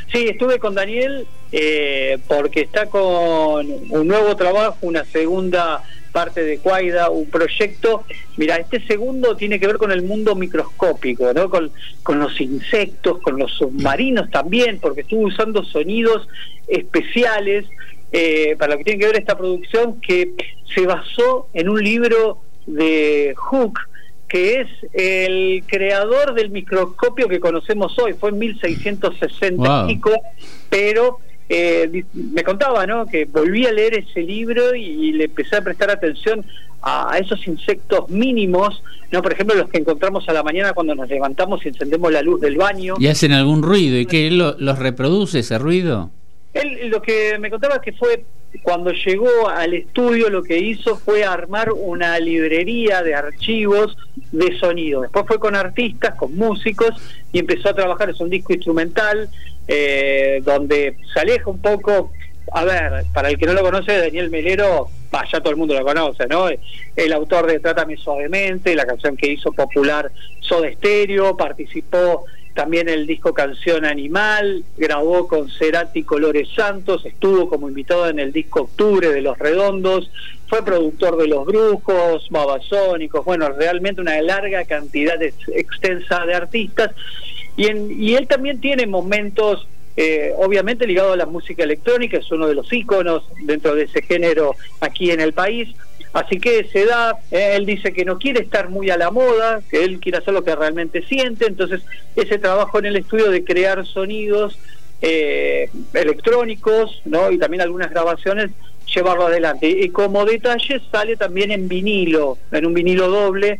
Sí, estuve con Daniel eh, porque está con un nuevo trabajo, una segunda parte de Cuaida, un proyecto. Mira, este segundo tiene que ver con el mundo microscópico, ¿no? Con, con los insectos, con los submarinos también, porque estuve usando sonidos especiales eh, para lo que tiene que ver esta producción, que se basó en un libro de Hooke, que es el creador del microscopio que conocemos hoy. Fue en mil seiscientos sesenta Wow. y pico, pero eh, me contaba, ¿no?, que volví a leer ese libro y, y le empecé a prestar atención a, a esos insectos mínimos, ¿no? Por ejemplo, los que encontramos a la mañana cuando nos levantamos y encendemos la luz del baño. Y hacen algún ruido, ¿y qué? ¿Lo- ¿Los reproduce ese ruido? Él lo que me contaba es que fue cuando llegó al estudio, lo que hizo fue armar una librería de archivos de sonido. Después fue con artistas, con músicos, y empezó a trabajar. Es un disco instrumental eh, donde se aleja un poco. A ver, para el que no lo conoce, Daniel Melero, bah, ya todo el mundo lo conoce, ¿no? El autor de Trátame Suavemente, la canción que hizo popular Soda Stereo, participó también en el disco Canción Animal, grabó con Cerati Colores Santos, estuvo como invitado en el disco Octubre de Los Redondos, fue productor de Los Brujos, Babasónicos, bueno, realmente una larga cantidad de, extensa de artistas, y, en, y él también tiene momentos Eh, obviamente ligado a la música electrónica, es uno de los íconos dentro de ese género aquí en el país, así que se da, eh, él dice que no quiere estar muy a la moda, que él quiere hacer lo que realmente siente, entonces ese trabajo en el estudio de crear sonidos eh, electrónicos, ¿no?, y también algunas grabaciones, llevarlo adelante. Y, y como detalle sale también en vinilo, en un vinilo doble,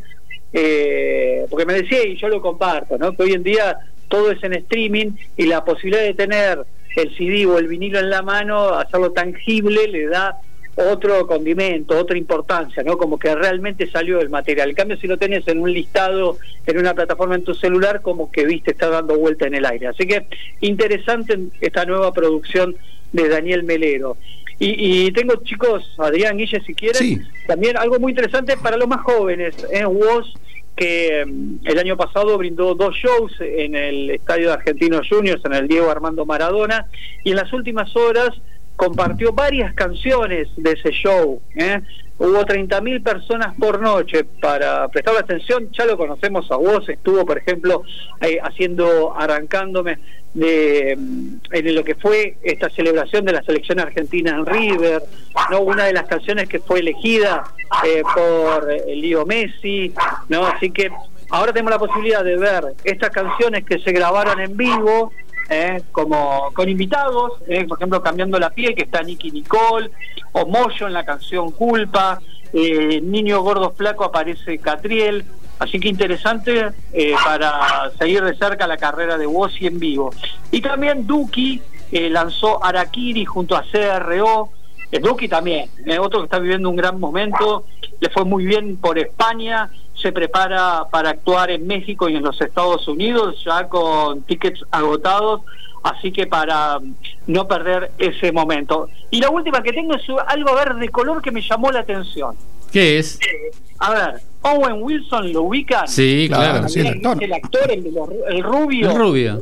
eh, porque me decía, y yo lo comparto, ¿no?, que hoy en día todo es en streaming y la posibilidad de tener el C D o el vinilo en la mano, hacerlo tangible, le da otro condimento, otra importancia, ¿no? Como que realmente salió el material. En cambio, si lo tenés en un listado, en una plataforma en tu celular, como que, viste, está dando vuelta en el aire. Así que interesante esta nueva producción de Daniel Melero. Y, y tengo, chicos, Adrián, Guille, si quieren, sí, también algo muy interesante para los más jóvenes, ¿eh? Woz, que el año pasado brindó dos shows en el Estadio de Argentinos Juniors, en el Diego Armando Maradona, y en las últimas horas compartió varias canciones de ese show, ¿eh? Hubo treinta mil personas por noche. Para prestar atención, ya lo conocemos a vos, estuvo, por ejemplo, eh, haciendo Arrancándome de, en lo que fue esta celebración de la selección argentina en River, ¿no? Una de las canciones que fue elegida eh, por eh, Leo Messi, ¿no? Así que ahora tenemos la posibilidad de ver estas canciones que se grabaron en vivo, Eh, como con invitados, eh, por ejemplo, Cambiando la Piel, que está Nicky Nicole, o Moyo en la canción Culpa, eh, Niño Gordo Flaco aparece Catriel, así que interesante eh, para seguir de cerca la carrera de Woz en vivo. Y también Duki eh, lanzó Harakiri junto a C R O, eh, Duki también, eh, otro que está viviendo un gran momento, le fue muy bien por España, se prepara para actuar en México y en los Estados Unidos ya con tickets agotados, así que para no perder ese momento. Y la última que tengo es algo a ver de color que me llamó la atención. ¿Qué es? A ver, Owen Wilson, ¿lo ubican? Sí, claro. Sí, el actor, el, actor el, el rubio. El rubio.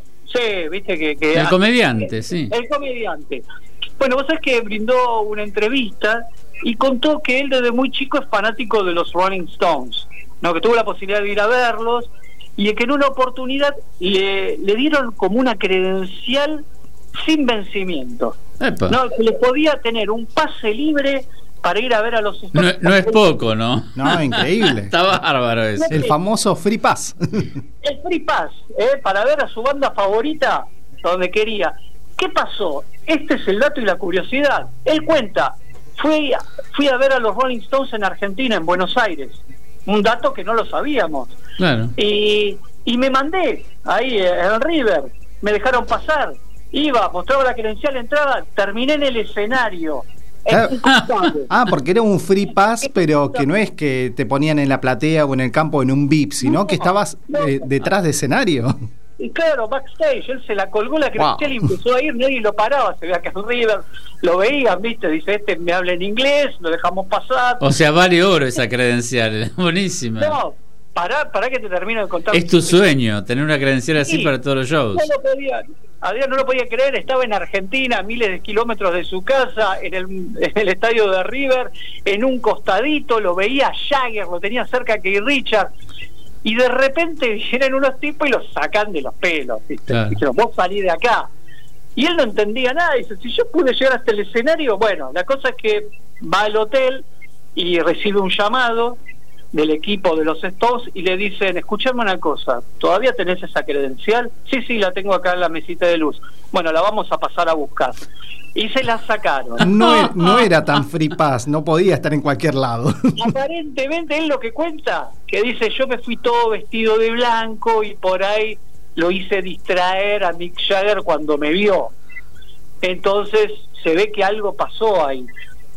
Sí, viste que... que el comediante, sí. El comediante. Bueno, vos sabés que brindó una entrevista y contó que él desde muy chico es fanático de los Rolling Stones, ¿no? Que tuvo la posibilidad de ir a verlos y que en una oportunidad le, le dieron como una credencial sin vencimiento, ¿no? Que le podía tener un pase libre para ir a ver a los Stones. No, no es poco, ¿no? No, increíble. Está bárbaro eso. El famoso Free Pass. El Free Pass, ¿eh? Para ver a su banda favorita donde quería. ¿Qué pasó? Este es el dato y la curiosidad. Él cuenta, fui, fui a ver a los Rolling Stones en Argentina, en Buenos Aires. Un dato que no lo sabíamos. Claro. Y, y me mandé ahí en River, me dejaron pasar, iba, mostraba la credencial de entrada, terminé en el escenario. Ah, ah, porque era un Free Pass, pero que no es que te ponían en la platea o en el campo en un V I P, sino no, que estabas eh, detrás de escenario. Y claro, backstage, él se la colgó la credencial, wow, y empezó a ir, nadie lo paraba, se veía que en River lo veían, viste, dice, este me habla en inglés, lo dejamos pasar. O sea, vale oro esa credencial, buenísima. No, pará, pará que te termino de contar. Es tu sueño, tener una credencial así, sí, para todos los shows. No lo podía. Adrián no lo podía creer, estaba en Argentina, a miles de kilómetros de su casa, en el, en el estadio de River, en un costadito, lo veía Jagger, lo tenía cerca que Richard, y de repente vienen unos tipos y lo sacan de los pelos, ¿viste? Claro. Dijeron, vos salí de acá. Y él no entendía nada, dice, si yo pude llegar hasta el escenario, bueno, la cosa es que va al hotel y recibe un llamado del equipo de los Stones y le dicen, escuchame una cosa, ¿todavía tenés esa credencial? Sí, sí, la tengo acá en la mesita de luz. Bueno, la vamos a pasar a buscar. Y se la sacaron. No, e- no era tan free pass, no podía estar en cualquier lado. Aparentemente él lo que cuenta, que dice, yo me fui todo vestido de blanco y por ahí lo hice distraer a Mick Jagger cuando me vio. Entonces se ve que algo pasó ahí.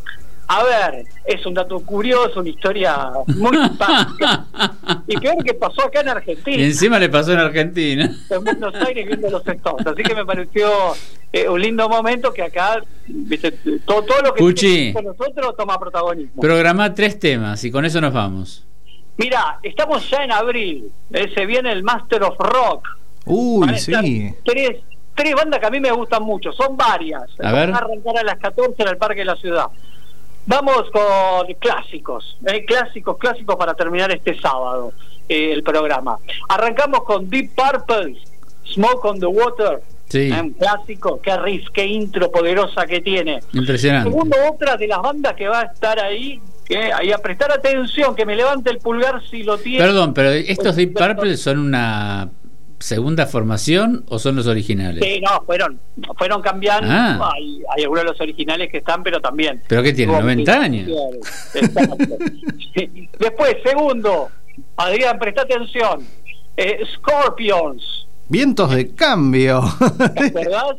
A ver, es un dato curioso, una historia muy simpática. Y peor que pasó acá en Argentina. Y encima le pasó en Argentina. En Buenos Aires viendo los Stones. Así que me pareció eh, un lindo momento que acá, viste, todo, todo lo que Cuchi, con nosotros toma protagonismo. Programá tres temas y con eso nos vamos. Mira, estamos ya en abril. Eh, se viene el Master of Rock. Uy, Van a estar sí. Tres, tres bandas que a mí me gustan mucho. Son varias. A Van ver. a arrancar a las catorce en el Parque de la Ciudad. Vamos con clásicos, eh, clásicos, clásicos para terminar este sábado eh, el programa. Arrancamos con Deep Purple, Smoke on the Water, Sí. eh, un clásico, qué riff, qué intro poderosa que tiene. Impresionante. Segundo, otra de las bandas que va a estar ahí, que ahí a prestar atención, que me levante el pulgar si lo tiene. Perdón, pero ¿estos Deep Purple son una segunda formación o son los originales? Sí, no, fueron fueron cambiando. Ah. Hay, hay algunos de los originales que están, pero también. ¿Pero qué tiene, Hubo noventa años? Exacto. Sí. Después, segundo, Adrián, presta atención. Eh, Scorpions. Vientos de cambio. ¿Te acordás?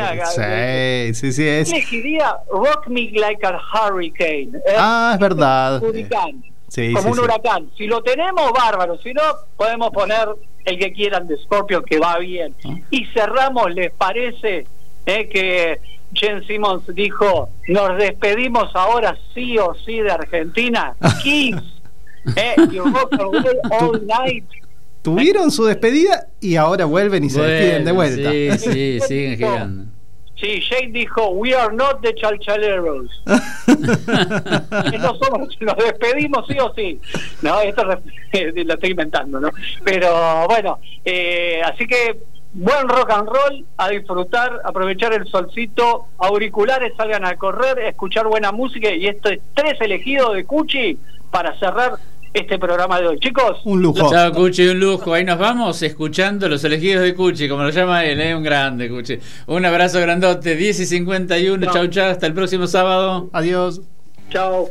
Eh, sí, sí, sí. Es... Elegiría Rock Me Like a Hurricane. Eh, Ah, es verdad. huracán. Sí, Como sí, un sí. huracán. Si lo tenemos, bárbaro. Si no, podemos poner el que quieran de Scorpion, que va bien. Y cerramos, ¿les parece? Eh, que Gene Simmons dijo, nos despedimos ahora sí o sí de Argentina. Kiss. eh, you rock and roll all night. Tuvieron su despedida y ahora vuelven y se Bueno, despiden de vuelta. Sí, sí, siguen girando. Sí, Jane dijo, we are not the chalchaleros. No somos, nos despedimos sí o sí. No, esto lo estoy inventando, ¿no? Pero bueno, eh, así que buen rock and roll, a disfrutar, aprovechar el solcito, auriculares, salgan a correr, escuchar buena música, y esto es tres elegidos de Cuchi para cerrar este programa de hoy. Chicos, un lujo. Chao, Cuchi, un lujo. Ahí nos vamos escuchando los elegidos de Cuchi, como lo llama él, ¿eh? Un grande, Cuchi. Un abrazo grandote, diez y cincuenta y uno. Chao. Chau, chau, hasta el próximo sábado. Adiós. Chao.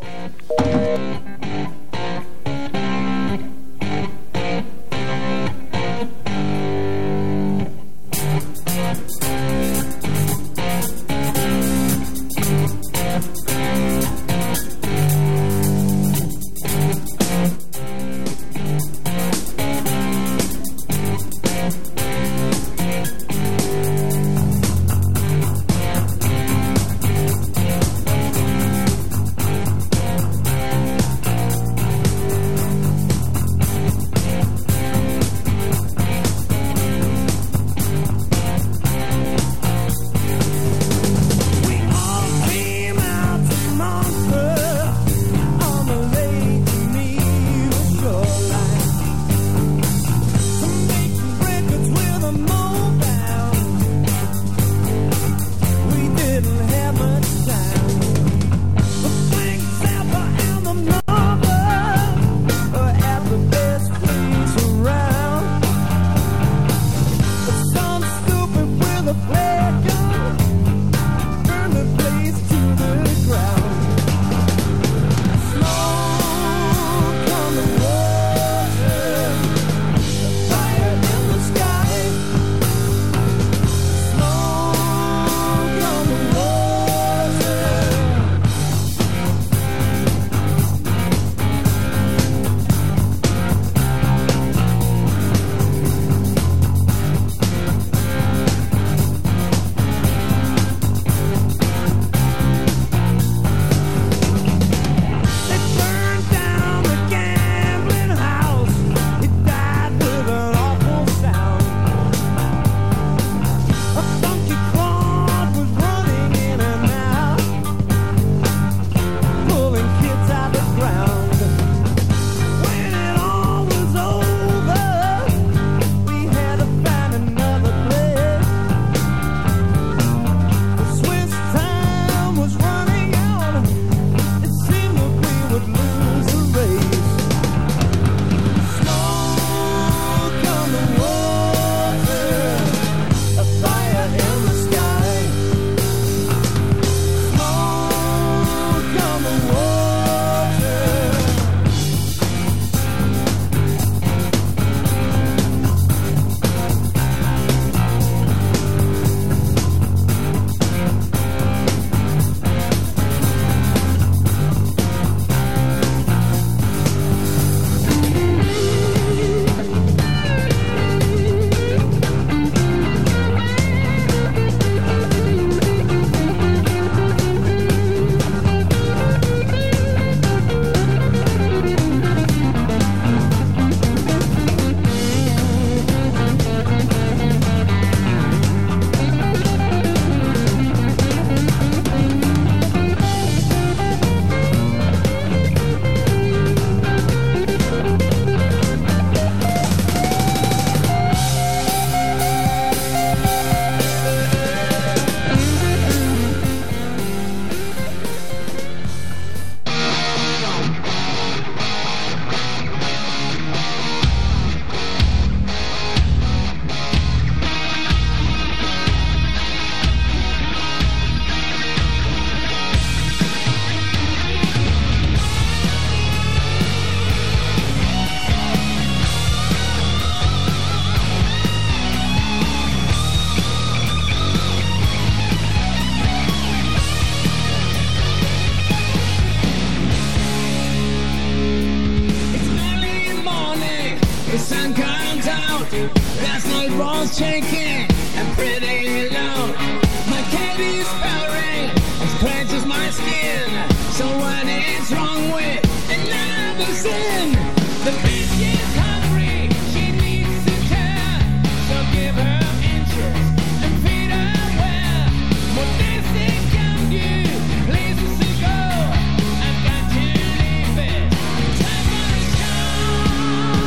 walls shaking and pretty low. My cavity's powering as clenches my skin. So what is wrong with another sin? The bitch is hungry, she needs to care. So give her interest and feed her well. What this thing can do, places to go. I've got to leave it. Time for a show.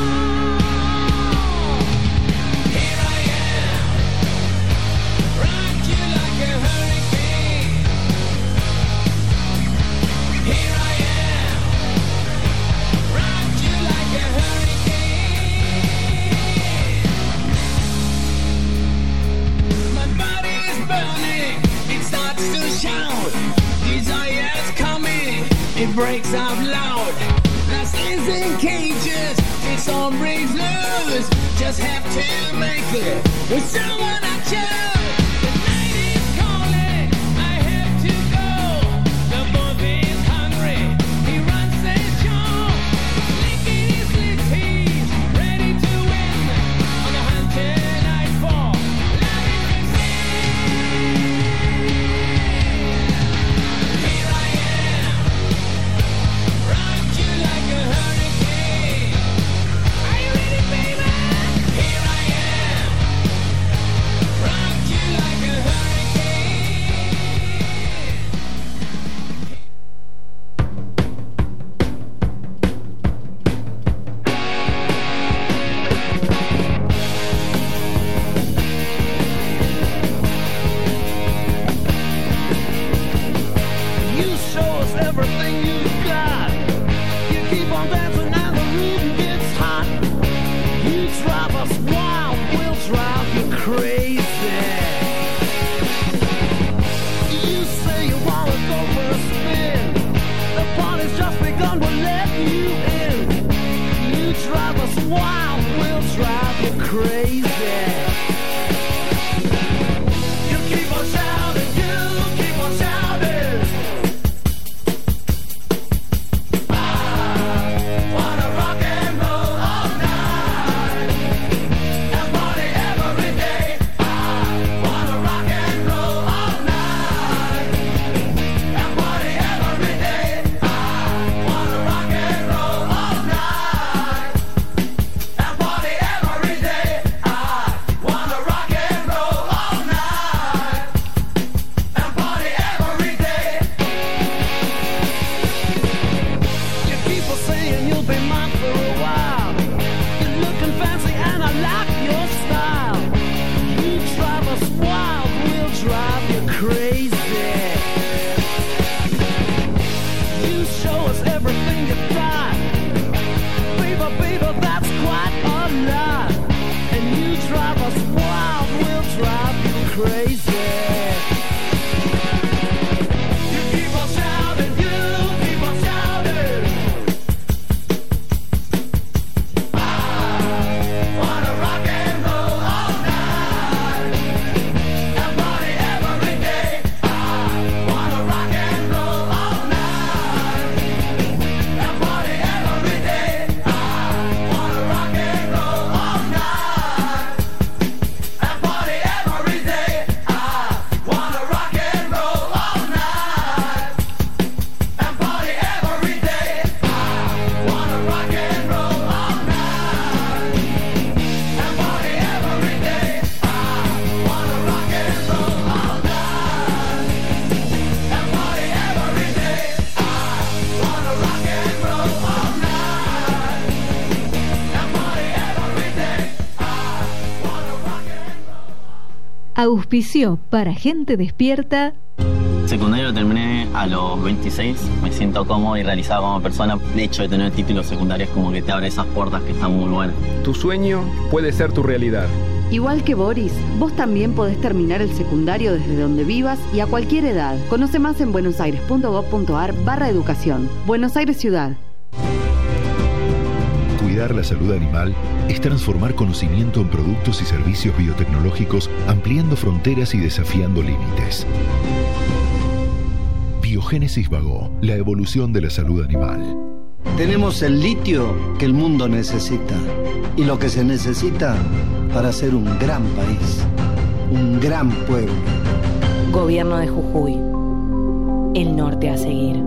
Here I am, rock you like a hurricane. Here I am, rock you like a hurricane. My body is burning, it starts to shout. Desire's coming, it breaks out loud. Lost is in cages, its all breaks loose. Just have to make it with someone I choose. The night is calling, I have to go. The boy is hungry, he runs the show. Licking his lips, he's ready to win. On the hunt tonight for loving and sin. Here I am, rock you like a hurricane. Are you ready, baby? Here I am, rock you like a hurricane. You show us everything you've got. You keep on dancing and the rhythm gets hot. You drive us wild, we'll drive you crazy. You say you wanna go for a spin. The party's just begun, we'll let you in. You drive us wild, we'll drive you crazy. You keep on shouting, you keep on shouting. Wanna rock and roll all night and party every day. I wanna rock and roll all night and party every day. I wanna rock and roll all night and party every day. I wanna rock and roll all night and party every day. You keep on saying you'll be mine for a while. You're looking fancy and I like your style. You drive us wild, we'll drive you crazy. You show us everything you got. Baby, baby, that's quite a lot. And you drive us wild, we'll drive you crazy. You keep on shouting, you keep on shouting. I wanna rock and roll all night and party every day. I wanna rock and roll all night and party every day. I wanna rock and roll all night and party every day. I wanna rock and roll all night and party every day. I wanna rock and roll all night and party every day. I wanna rock and roll all night and party every day. I wanna rock and roll all night and party every day. I wanna rock and Auspició para gente despierta. Secundario lo terminé a los veintiséis, me siento cómodo y realizado como persona. El hecho de tener títulos secundarios como que te abre esas puertas que están muy buenas. Tu sueño puede ser tu realidad. Igual que Boris, vos también podés terminar el secundario desde donde vivas y a cualquier edad. Conoce más en buenosaires.gov.ar barra educación. Buenos Aires Ciudad. Cuidar la salud animal es transformar conocimiento en productos y servicios biotecnológicos, ampliando fronteras y desafiando límites. Biogénesis Bagó, la evolución de la salud animal. Tenemos el litio que el mundo necesita. Y lo que se necesita para ser un gran país, un gran pueblo. Gobierno de Jujuy. El norte a seguir.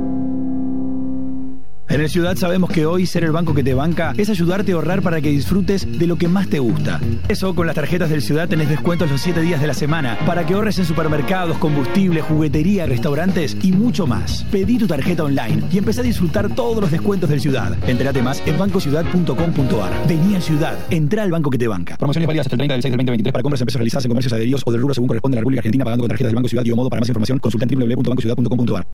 En el Ciudad sabemos que hoy ser el banco que te banca es ayudarte a ahorrar para que disfrutes de lo que más te gusta. Eso, con las tarjetas del Ciudad tenés descuentos los siete días de la semana para que ahorres en supermercados, combustible, juguetería, restaurantes y mucho más. Pedí tu tarjeta online y empecé a disfrutar todos los descuentos del Ciudad. Entérate más en banco ciudad punto com punto ar. Vení al Ciudad, entrá al banco que te banca. Promociones válidas hasta el treinta del seis del veinte veintitrés para compras en pesos realizadas en comercios adheridos o del rubro según corresponde a la República Argentina, pagando con tarjetas del Banco Ciudad y o modo. Para más información, consulta en doble u doble u doble u punto banco ciudad punto com punto ar.